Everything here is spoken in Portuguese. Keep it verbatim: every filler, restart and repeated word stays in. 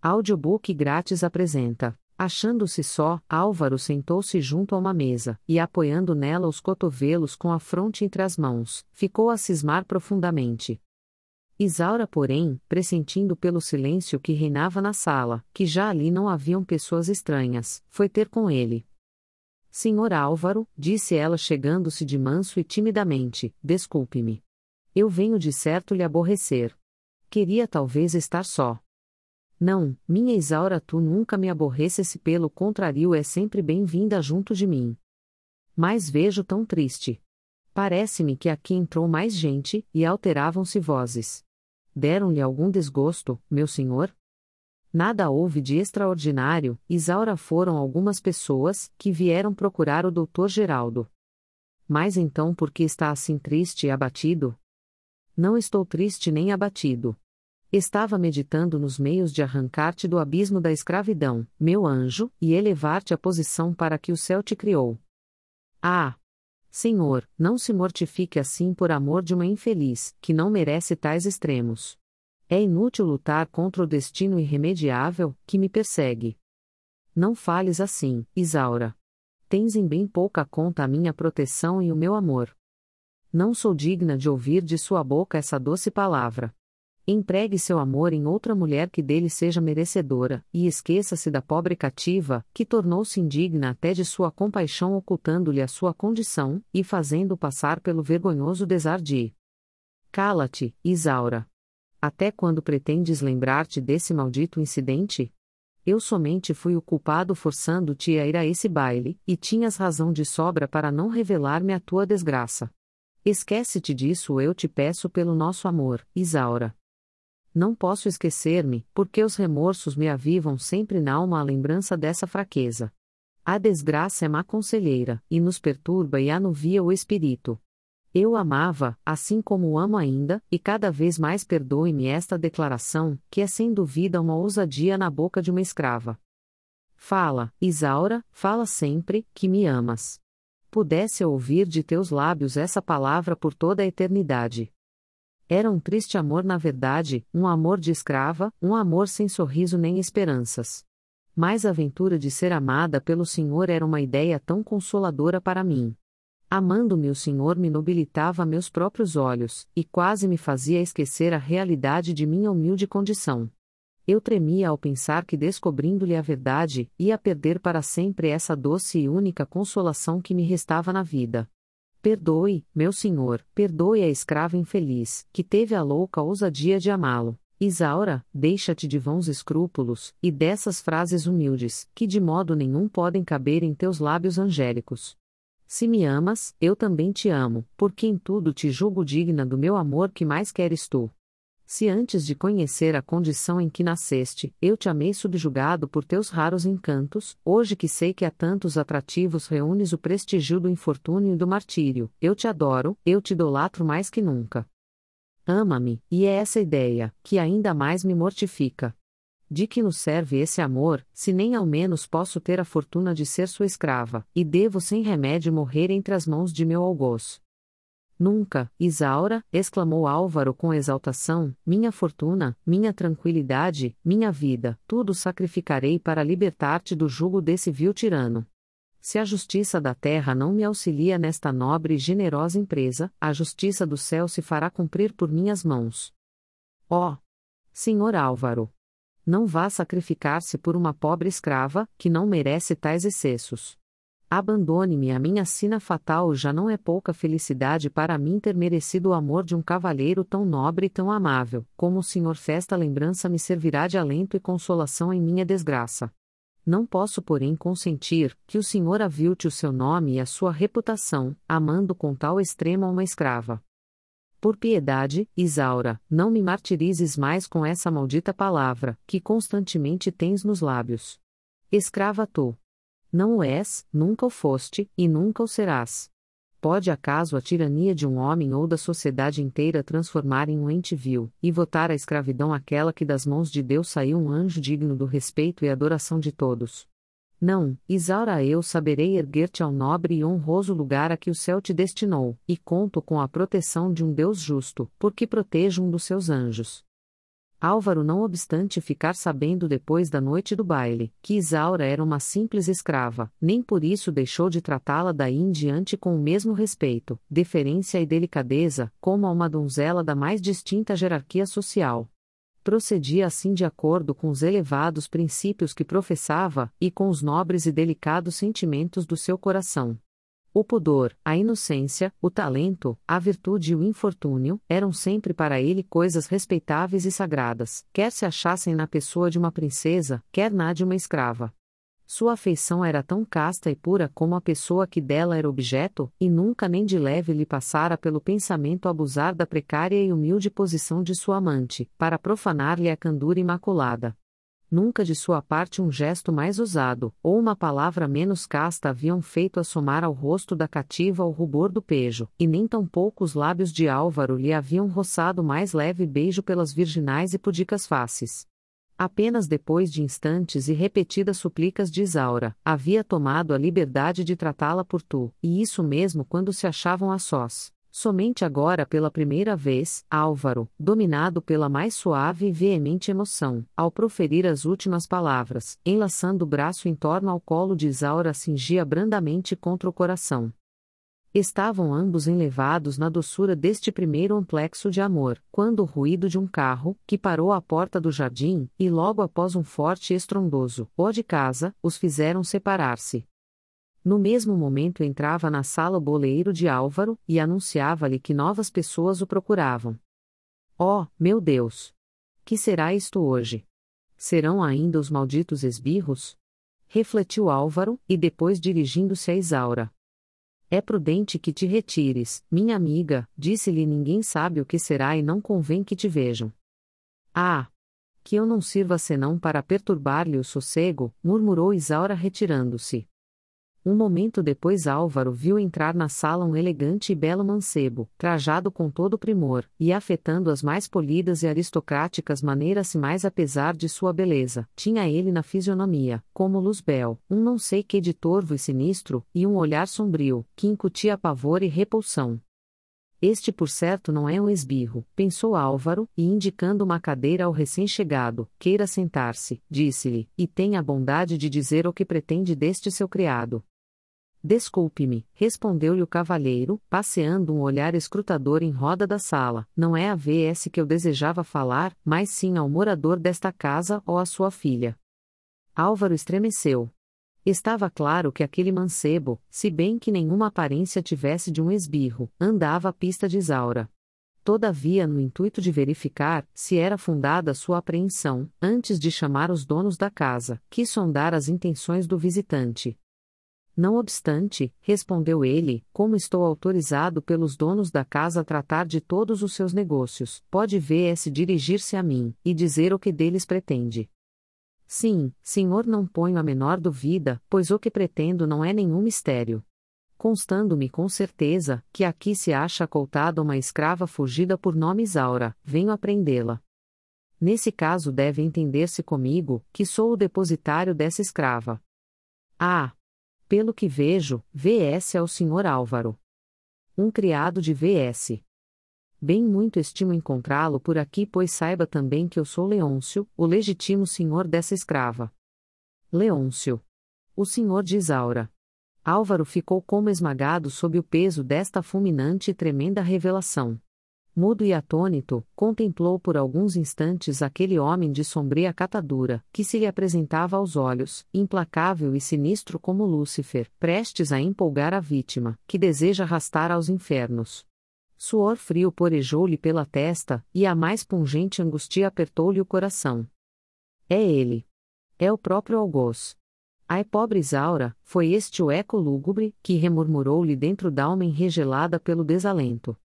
Audiobook grátis apresenta. Achando-se só, Álvaro sentou-se junto a uma mesa, e apoiando nela os cotovelos com a fronte entre as mãos, ficou a cismar profundamente. Isaura, porém, pressentindo pelo silêncio que reinava na sala, que já ali não haviam pessoas estranhas, foi ter com ele. Senhor Álvaro, disse ela chegando-se de manso e timidamente, desculpe-me. Eu venho de certo lhe aborrecer. Queria talvez estar só. Não, minha Isaura, tu nunca me aborreces, pelo contrário é sempre bem-vinda junto de mim. Mas vejo tão triste. Parece-me que aqui entrou mais gente, e alteravam-se vozes. Deram-lhe algum desgosto, meu senhor? Nada houve de extraordinário, Isaura, foram algumas pessoas, que vieram procurar o doutor Geraldo. Mas então por que está assim triste e abatido? Não estou triste nem abatido. Estava meditando nos meios de arrancar-te do abismo da escravidão, meu anjo, e elevar-te à posição para que o céu te criou. Ah! Senhor, não se mortifique assim por amor de uma infeliz, que não merece tais extremos. É inútil lutar contra o destino irremediável, que me persegue. Não fales assim, Isaura. Tens em bem pouca conta a minha proteção e o meu amor. Não sou digna de ouvir de sua boca essa doce palavra. Empregue seu amor em outra mulher que dele seja merecedora, e esqueça-se da pobre cativa, que tornou-se indigna até de sua compaixão, ocultando-lhe a sua condição, e fazendo passar pelo vergonhoso desardir. Cala-te, Isaura. Até quando pretendes lembrar-te desse maldito incidente? Eu somente fui o culpado forçando-te a ir a esse baile, e tinhas razão de sobra para não revelar-me a tua desgraça. Esquece-te disso, eu te peço pelo nosso amor, Isaura. Não posso esquecer-me, porque os remorsos me avivam sempre n'alma a lembrança dessa fraqueza. A desgraça é má conselheira, e nos perturba e anuvia o espírito. Eu amava, assim como amo ainda, e cada vez mais perdoe-me esta declaração, que é sem dúvida uma ousadia na boca de uma escrava. Fala, Isaura, fala sempre, que me amas. Pudesse eu ouvir de teus lábios essa palavra por toda a eternidade. Era um triste amor na verdade, um amor de escrava, um amor sem sorriso nem esperanças. Mas a aventura de ser amada pelo Senhor era uma ideia tão consoladora para mim. Amando-me o Senhor me nobilitava meus próprios olhos, e quase me fazia esquecer a realidade de minha humilde condição. Eu tremia ao pensar que, descobrindo-lhe a verdade, ia perder para sempre essa doce e única consolação que me restava na vida. Perdoe, meu senhor, perdoe a escrava infeliz, que teve a louca ousadia de amá-lo. Isaura, deixa-te de vãos escrúpulos, e dessas frases humildes, que de modo nenhum podem caber em teus lábios angélicos. Se me amas, eu também te amo, porque em tudo te julgo digna do meu amor que mais queres tu. Se antes de conhecer a condição em que nasceste, eu te amei subjugado por teus raros encantos, hoje que sei que a tantos atrativos reúnes o prestígio do infortúnio e do martírio, eu te adoro, eu te idolatro mais que nunca. Ama-me, e é essa ideia, que ainda mais me mortifica. De que nos serve esse amor, se nem ao menos posso ter a fortuna de ser sua escrava, e devo sem remédio morrer entre as mãos de meu algoz? Nunca, Isaura, exclamou Álvaro com exaltação, minha fortuna, minha tranquilidade, minha vida, tudo sacrificarei para libertar-te do jugo desse vil tirano. Se a justiça da terra não me auxilia nesta nobre e generosa empresa, a justiça do céu se fará cumprir por minhas mãos. Ó! Senhor Álvaro! Não vá sacrificar-se por uma pobre escrava, que não merece tais excessos. Abandone-me a minha sina fatal, já não é pouca felicidade para mim ter merecido o amor de um cavalheiro tão nobre e tão amável, como o senhor festa lembrança me servirá de alento e consolação em minha desgraça. Não posso porém consentir, que o senhor avilte o seu nome e a sua reputação, amando com tal extremo uma escrava. Por piedade, Isaura, não me martirizes mais com essa maldita palavra, que constantemente tens nos lábios. Escrava tu. Não o és, nunca o foste, e nunca o serás. Pode acaso a tirania de um homem ou da sociedade inteira transformar em um ente vil, e votar a escravidão aquela que das mãos de Deus saiu um anjo digno do respeito e adoração de todos? Não, Isaura, eu saberei erguer-te ao nobre e honroso lugar a que o céu te destinou, e conto com a proteção de um Deus justo, porque protejo um dos seus anjos. Álvaro, não obstante ficar sabendo depois da noite do baile, que Isaura era uma simples escrava, nem por isso deixou de tratá-la daí em diante com o mesmo respeito, deferência e delicadeza, como a uma donzela da mais distinta jerarquia social. Procedia assim de acordo com os elevados princípios que professava, e com os nobres e delicados sentimentos do seu coração. O pudor, a inocência, o talento, a virtude e o infortúnio, eram sempre para ele coisas respeitáveis e sagradas, quer se achassem na pessoa de uma princesa, quer na de uma escrava. Sua afeição era tão casta e pura como a pessoa que dela era objeto, e nunca nem de leve lhe passara pelo pensamento abusar da precária e humilde posição de sua amante, para profanar-lhe a candura imaculada. Nunca de sua parte um gesto mais ousado, ou uma palavra menos casta haviam feito assomar ao rosto da cativa o rubor do pejo, e nem tampouco os lábios de Álvaro lhe haviam roçado mais leve beijo pelas virginais e pudicas faces. Apenas depois de instantes e repetidas suplicas de Isaura, havia tomado a liberdade de tratá-la por tu, e isso mesmo quando se achavam a sós. Somente agora pela primeira vez, Álvaro, dominado pela mais suave e veemente emoção, ao proferir as últimas palavras, enlaçando o braço em torno ao colo de Isaura, cingia brandamente contra o coração. Estavam ambos enlevados na doçura deste primeiro amplexo de amor, quando o ruído de um carro, que parou à porta do jardim, e logo após um forte e estrondoso ó de casa, os fizeram separar-se. No mesmo momento entrava na sala o boleeiro de Álvaro, e anunciava-lhe que novas pessoas o procuravam. Oh, meu Deus! Que será isto hoje? Serão ainda os malditos esbirros? Refletiu Álvaro, e depois dirigindo-se a Isaura. É prudente que te retires, minha amiga, disse-lhe, ninguém sabe o que será e não convém que te vejam. Ah! Que eu não sirva senão para perturbar-lhe o sossego, murmurou Isaura retirando-se. Um momento depois Álvaro viu entrar na sala um elegante e belo mancebo, trajado com todo primor, e afetando as mais polidas e aristocráticas maneiras mais apesar de sua beleza, tinha ele na fisionomia, como Luzbel, um não sei que de torvo e sinistro, e um olhar sombrio, que incutia pavor e repulsão. Este por certo não é um esbirro, pensou Álvaro, e indicando uma cadeira ao recém-chegado, queira sentar-se, disse-lhe, e tenha a bondade de dizer o que pretende deste seu criado. Desculpe-me, respondeu-lhe o cavalheiro, passeando um olhar escrutador em roda da sala, não é a V S que eu desejava falar, mas sim ao morador desta casa ou à sua filha. Álvaro estremeceu. Estava claro que aquele mancebo, se bem que nenhuma aparência tivesse de um esbirro, andava à pista de Isaura. Todavia, no intuito de verificar se era fundada sua apreensão, antes de chamar os donos da casa, quis sondar as intenções do visitante. Não obstante, respondeu ele, como estou autorizado pelos donos da casa a tratar de todos os seus negócios, pode V S dirigir-se a mim, e dizer o que deles pretende. Sim, senhor, não ponho a menor dúvida, pois o que pretendo não é nenhum mistério. Constando-me com certeza, que aqui se acha acoltada uma escrava fugida por nome Isaura, venho apreendê-la. Nesse caso deve entender-se comigo, que sou o depositário dessa escrava. Ah! Pelo que vejo, V S é o senhor Álvaro. Um criado de V S. Bem muito estimo encontrá-lo por aqui, pois saiba também que eu sou Leôncio, o legítimo senhor dessa escrava. Leôncio. O senhor de Isaura. Álvaro ficou como esmagado sob o peso desta fulminante e tremenda revelação. Mudo e atônito, contemplou por alguns instantes aquele homem de sombria catadura, que se lhe apresentava aos olhos, implacável e sinistro como Lúcifer, prestes a empolgar a vítima, que deseja arrastar aos infernos. Suor frio porejou-lhe pela testa, e a mais pungente angústia apertou-lhe o coração. É ele. É o próprio algoz. Ai, pobre Isaura, foi este o eco lúgubre, que remurmurou-lhe dentro d'alma enregelada pelo desalento.